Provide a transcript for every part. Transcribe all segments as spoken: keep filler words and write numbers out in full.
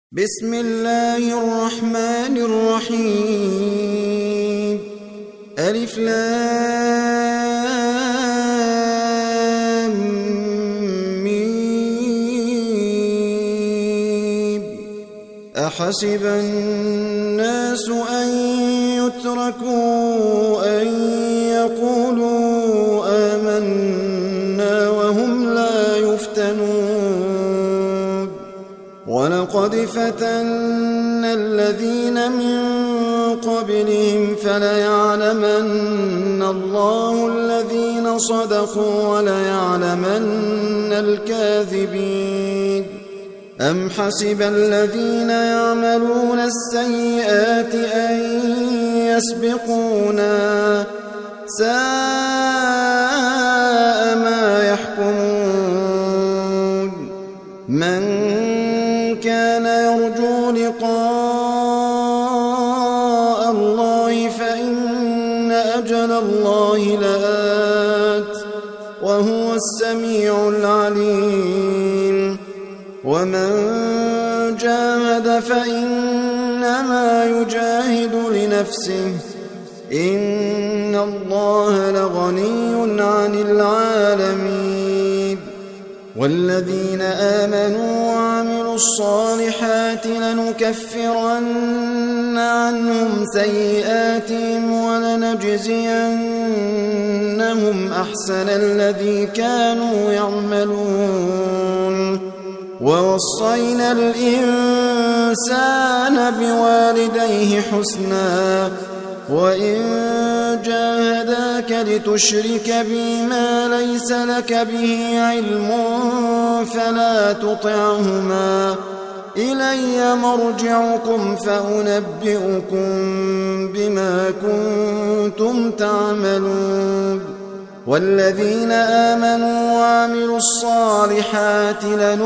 بسم الله الرحمن الرحيم ألف لام ميم أحسب الناس أن يتركوا أن يقولوا آمنا وهم لا يفتنون ولقد فتنا الذين من قبلهم فليعلمن الله الذين صدقوا وليعلمن الكاذبين أم حسب الذين يعملون السيئات أن يسبقونا ساء ما يحكمون من كان يرجو لقاء الله فإن أجل الله لآت وهو السميع العليم ومن جاهد فإنما يجاهد لنفسه إن الله لغني عن العالمين والذين آمنوا وعملوا الصالحات لنكفرن عنهم سيئاتهم ولنجزينهم أحسن الذي كانوا يعملون ووصينا الإنسان بوالديه حسنا وإن جاهداك لتشرك بي ما ليس لك به علم فلا تطعهما إلي مرجعكم فأنبئكم بما كنتم تعملون والذين آمنوا وعملوا الصالحات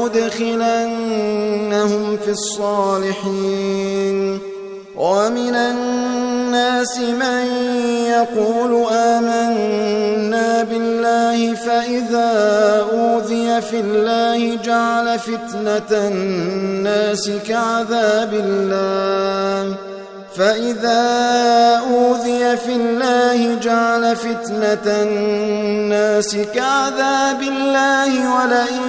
لندخلنهم في الصالحين ومن الناس من يقول آمنا بالله فإذا أوذي في الله جعل فتنة الناس كعذاب الله فإذا أوذي في الله جعل فتنة الناس كعذاب الله ولئن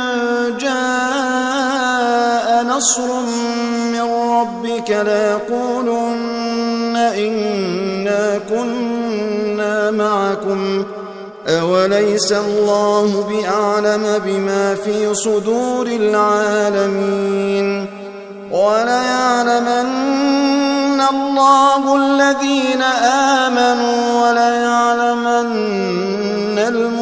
جاء نصر من ربك ليقولن إنا كنا معكم أوليس الله بأعلم بما في صدور العالمين وليعلمن الله الذين آمنوا وليعلمن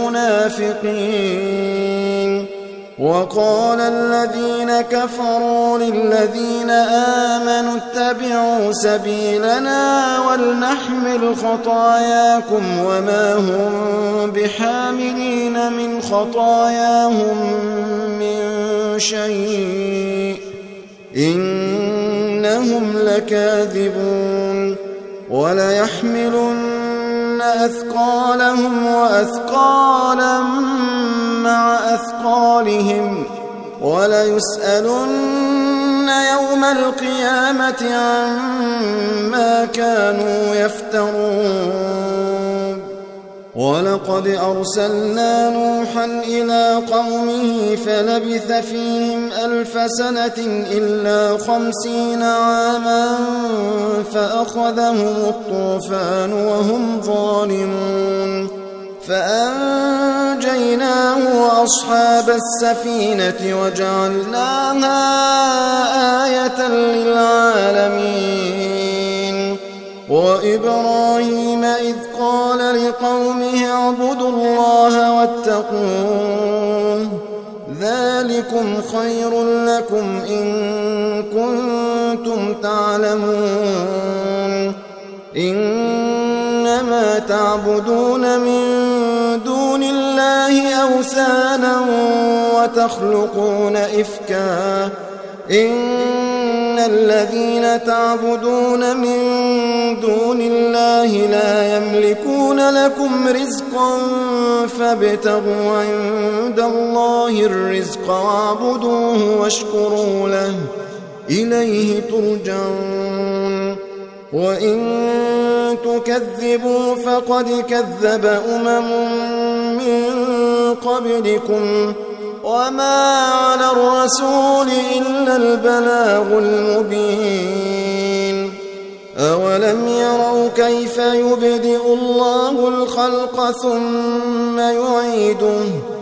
المنافقين وقال الذين كفروا للذين آمنوا اتبعوا سبيلنا ولنحمل خطاياكم وما هم بحاملين من خطاياهم من شيء إنهم لكاذبون وليحملن أثقالهم وأثقالا مع أثقالهم وليسألن يوم القيامة عما كانوا يفترون ولقد أرسلنا نوحا إلى قومه فلبث فيهم ألف سنة إلا خمسين عاما فأخذهم الطوفان وهم ظالمون فأنجيناه وأصحاب السفينة وجعلناها آية للعالمين وإبراهيم إذ قال لقومه اعبدوا الله واتقوه ذلكم خير لكم إن كنتم تعلمون إنما تعبدون من دون الله أوثانا وتخلقون إفكا إن الذين تعبدون من دون الله لا يملكون لكم رزقا فابتغوا عند الله الرزق واعبدوه واشكروا له إليه ترجعون وإن تكذبوا فقد كذب أمم من قبلكم وما على الرسول إلا البلاغ المبين أولم يروا كيف يبدئ الله الخلق ثم يعيده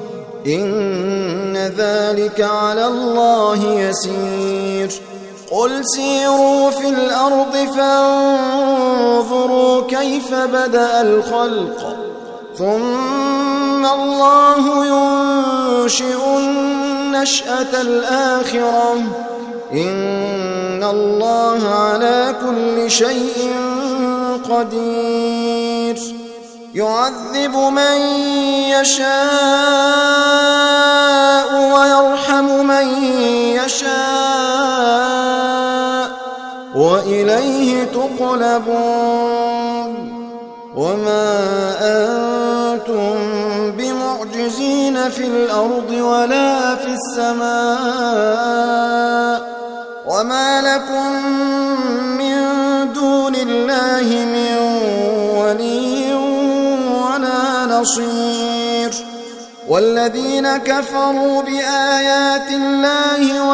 إن ذلك على الله يسير قل سيروا في الأرض فانظروا كيف بدأ الخلق ثم الله ينشئ النشأة الآخرة إن الله على كل شيء قدير يعذب من يشاء ويرحم من يشاء وإليه تقلبون وما أنتم بمعجزين في الأرض ولا في السماء وما لكم من دون الله من ولي ولا نصير والذين كفروا بآيات الله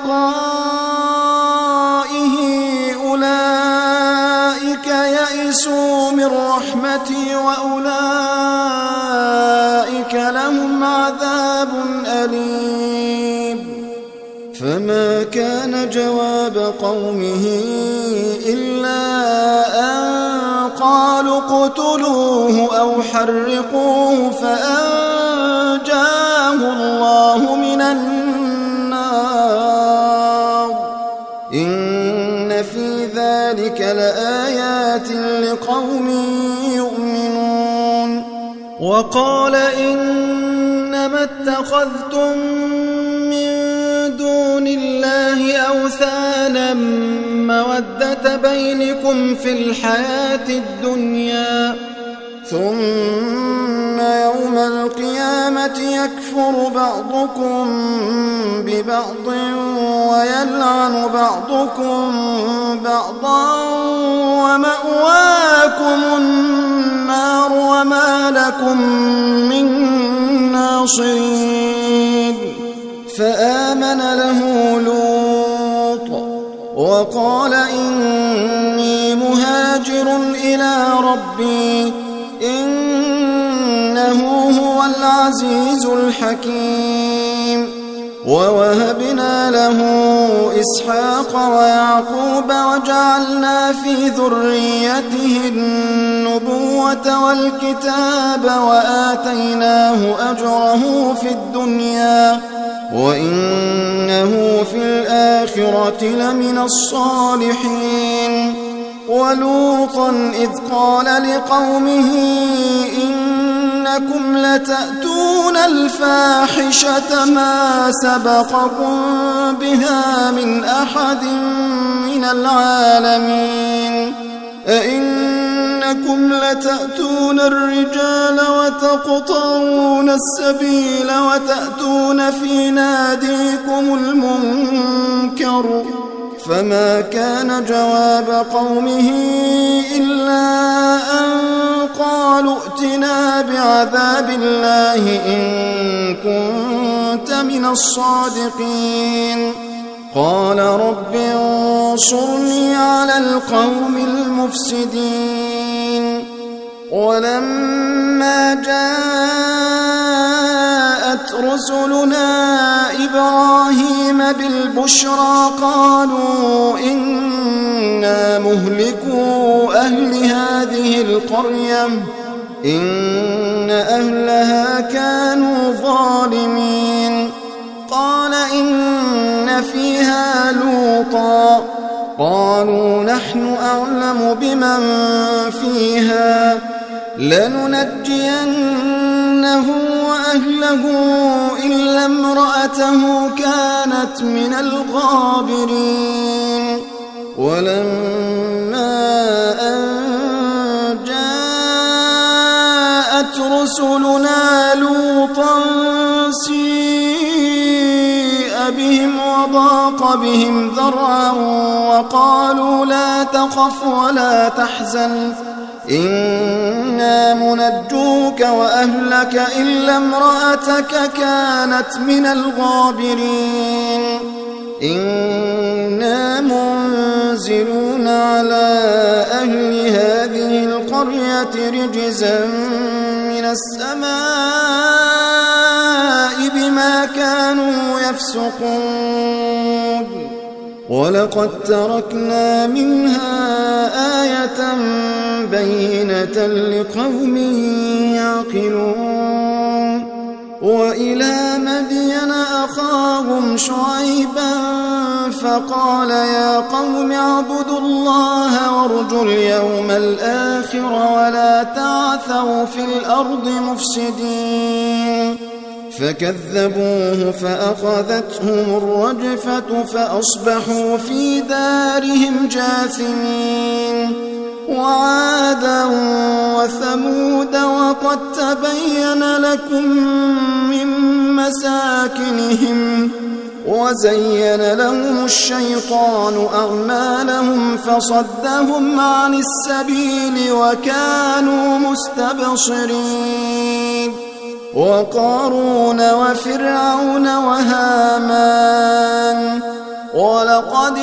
ولقائه أولئك يئسوا من رحمتي وأولئك لهم عذاب أليم فما كان جواب قومه إلا أن قالوا اقتلوه أو حرقوه فأنجاه الله من النار إن في ذلك لآيات لقوم يؤمنون وقال إنما اتخذتم من دون الله أوثانا مودة بينكم في الحياة الدنيا ثم يوم القيامة يكفر بعضكم ببعض ويلعن بعضكم بعضا ومأواكم النار وما لكم من ناصرين فآمن له لوط وقال إني مهاجر إلى ربي إنه هو العزيز الحكيم ووهبنا له إسحاق ويعقوب وجعلنا في ذريته النبوة والكتاب وآتيناه أجره في الدنيا وإنه في الآخرة لمن الصالحين ولوطا إذ قال لقومه إنكم لتأتون الفاحشة ما سبقكم بها من أحد من العالمين أئنكم لتأتون الرجال وتقطعون السبيل وتأتون في ناديكم المنكر فما كان جواب قومه إلا أن قالوا ائتنا بعذاب الله إن كنت من الصادقين قال رب انصرني على القوم المفسدين ولما جاءت رسلنا إبراهيم بالبشرى قالوا إنا مهلكو أهل هذه القرية إن أهلها كانوا ظالمين قال إن فيها لوطا قالوا نحن أعلم بمن فيها لننجينه وأهله إلا امرأته كانت من الغابرين ولما أن جاءت رسلنا لوطا سيء بهم وضاق بهم ذرعا وقالوا لا تخف ولا تحزن إنا منجوك وأهلك إلا امرأتك كانت من الغابرين إنا منزلون على أهل هذه القرية رجزا من السماء بما كانوا يفسقون ولقد تركنا منها آية بينة لقوم يعقلون وإلى مدين أخاهم شعيبا فقال يا قوم اعبدوا الله وارجوا اليوم الآخر ولا تعثوا في الأرض مفسدين فكذبوه فأخذتهم الرجفة فأصبحوا في دارهم جاثمين وعادا وثمود وقد تبين لكم من مساكنهم وزين لهم الشيطان أعمالهم فصدهم عن السبيل وكانوا مستبصرين وقارون وفرعون وهامان ولقد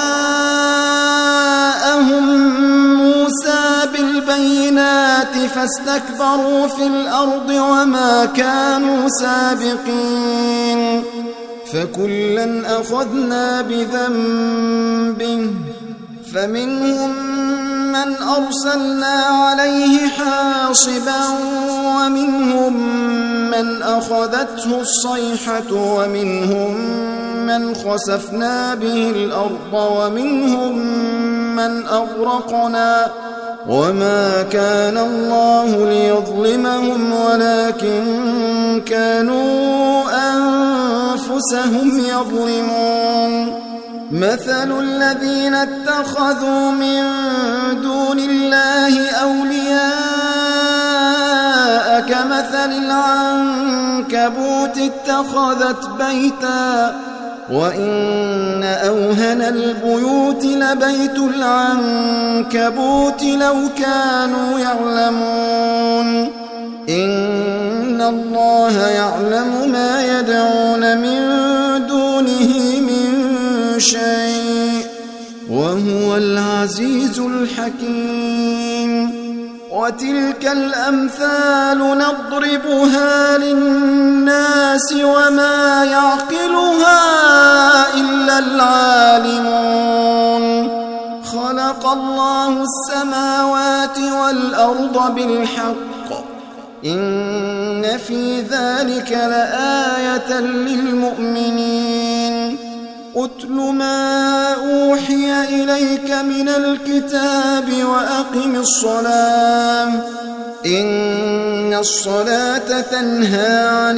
جاءهم موسى بالبينات فاستكبروا في الأرض وما كانوا سابقين فكلا أخذنا بذنبه فمنهم من أرسلنا عليه حاصبا ومنهم من أخذته الصيحة ومنهم من خسفنا به الأرض ومنهم من أغرقنا وما كان الله ليظلمهم ولكن كانوا أنفسهم يظلمون مثل الذين اتخذوا من دون الله أولياء كمثل العنكبوت اتخذت بيتا وإن أوهن البيوت لبيت العنكبوت لو كانوا يعلمون إن الله يعلم ما يدعون من دونه من شيء وهو العزيز الحكيم وتلك الأمثال نضربها للناس وما يعقلها إلا العالمون خلق الله السماوات والأرض بالحق إن في ذلك لآية للمؤمنين أتل ما أوحي إليك من الكتاب وأقم الصلاة إن الصلاة تنهى عن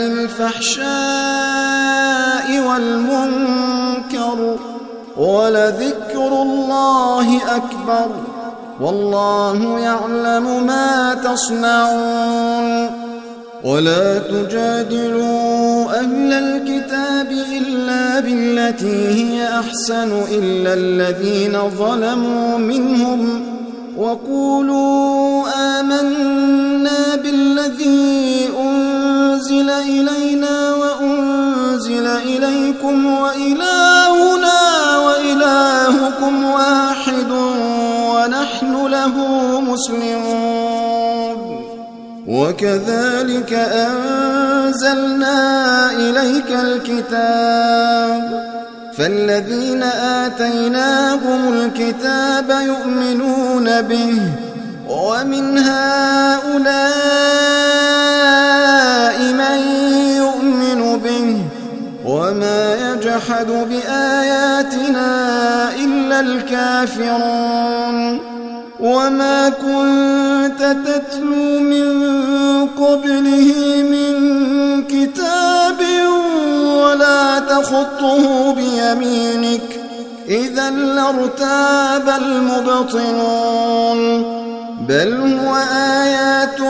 الفحشاء والمنكر ولذكر الله أكبر والله يعلم ما تصنعون ولا تجادلوا أهل الكتاب إلا بالتي هي أحسن إلا الذين ظلموا منهم وقولوا آمنا بالذي أنزل إلينا وأنزل إليكم وإلهنا وإلهكم واحد ونحن له مسلمون وكذلك أنزلنا إليك الكتاب فالذين آتيناهم الكتاب يؤمنون به ومن هؤلاء من يؤمن به وما يجحد بآياتنا إلا الكافرون وما كنت تتلو من قبله من كتاب ولا تخطه بيمينك إذا لارتاب المبطلون بل هو آيات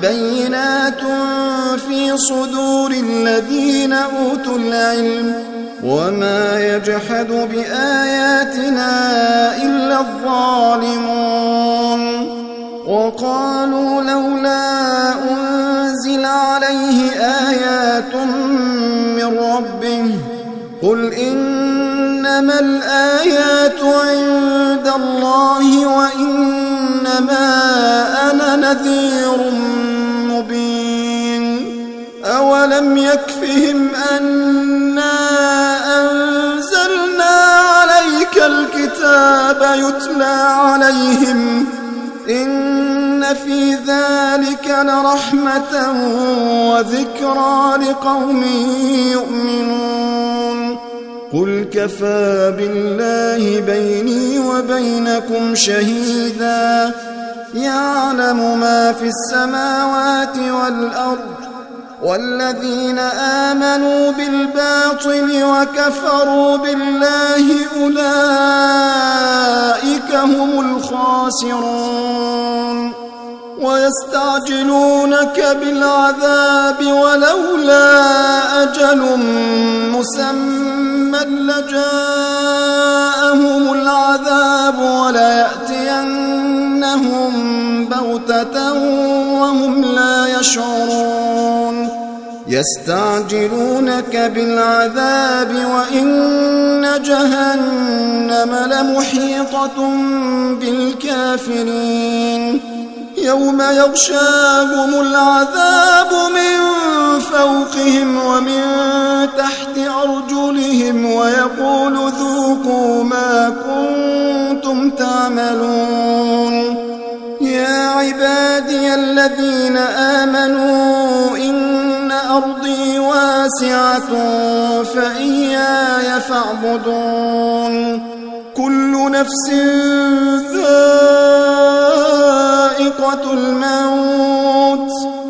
بينات في صدور الذين أوتوا العلم وما يجحد بآياتنا إلا الظالمون وقالوا لولا أنزل عليه آيات من ربه قل إنما الآيات عند الله وإنما أنا نذير مبين أولم يكفهم أنا أنزلنا عليك الكتاب يتلى عليهم إن في ذلك لرحمة وذكرى لقوم يؤمنون قل كفى بالله بيني وبينكم شهيدا يعلم ما في السماوات والأرض والذين آمنوا بالباطل وكفروا بالله أولئك هم الخاسرون ويستعجلونك بالعذاب ولولا أجل مسمى لجاءهم العذاب وليأتينهم بغتة وهم لا يشعرون يستعجلونك بالعذاب وإن جهنم لمحيطة بالكافرين يوم يغشاهم العذاب من فوقهم ومن تحت أرجلهم ويقول ذوقوا ما كنتم تعملون يا عبادي الذين آمنوا إن أرضي واسعة فإياي فاعبدون كل نفس ذائقة الموت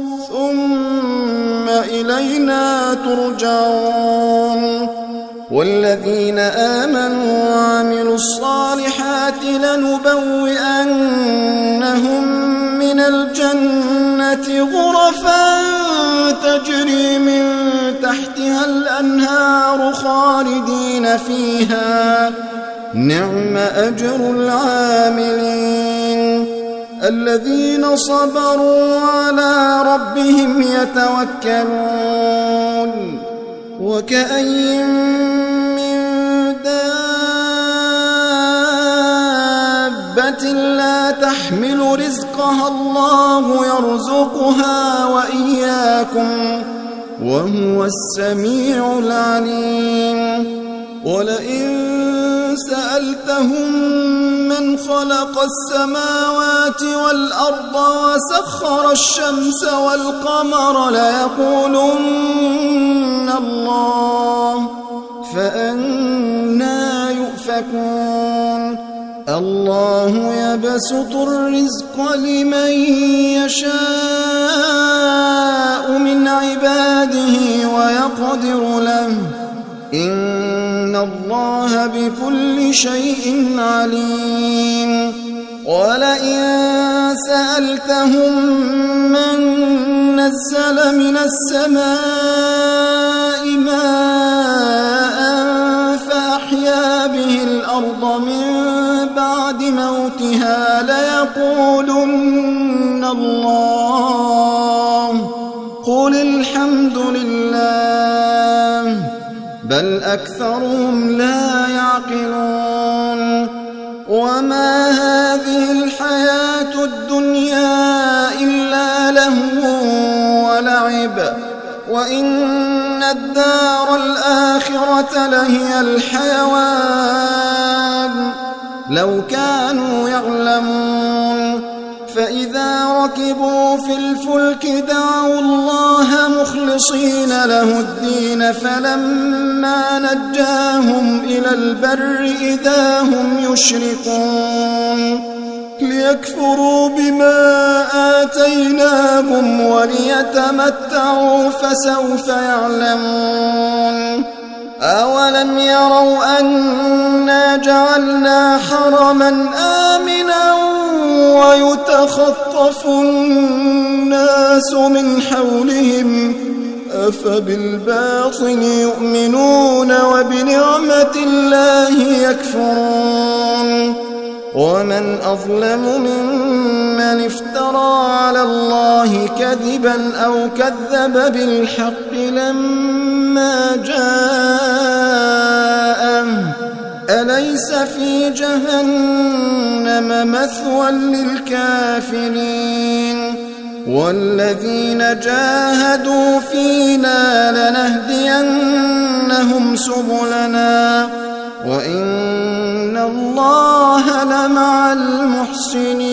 ثم إلينا ترجعون والذين آمنوا وعملوا الصالحات لنبوئنهم من الجنة غرفا تجري من تحتها الأنهار خالدين فيها نعم أجر العاملين الذين صبروا على ربهم يتوكلون وكأين من دابة لا تحمل رزقها الله يرزقها وإياكم وهو السميع العليم ولئن سألتهم من خلق السماوات والأرض وسخر الشمس والقمر ليقولن الله فأنى يؤفكون الله يبسط الرزق لمن يشاء من عباده ويقدر له إن الله بكل شيء عليم ولئن سألتهم من نزل من السماء ماء فأحيا به الأرض من بعد موتها ليقولن الله قل الحمد لله بل أكثرهم لا يعقلون وما هذه الحياة الدنيا إلا لهو ولعب وإن الدار الآخرة لهي الحيوان لو كانوا يعلمون فإذا ركبوا في الفلك دعوا الله مخلصين له الدين فلما نجاهم إلى البر إذا هم يشركون ليكفروا بما آتيناهم وليتمتعوا فسوف يعلمون أولم يروا أنا جعلنا حرما آمنا ويتخطف الناس من حولهم أفبالباطل يؤمنون وبنعمة بآيات الله يكفرون ومن أظلم ممن افترى على الله كذبا أو كذب بالحق لما جاءه أليس في جهنم مثوى للكافرين والذين جاهدوا فينا لنهدينهم سبلنا وإن الله لمع المحسنين.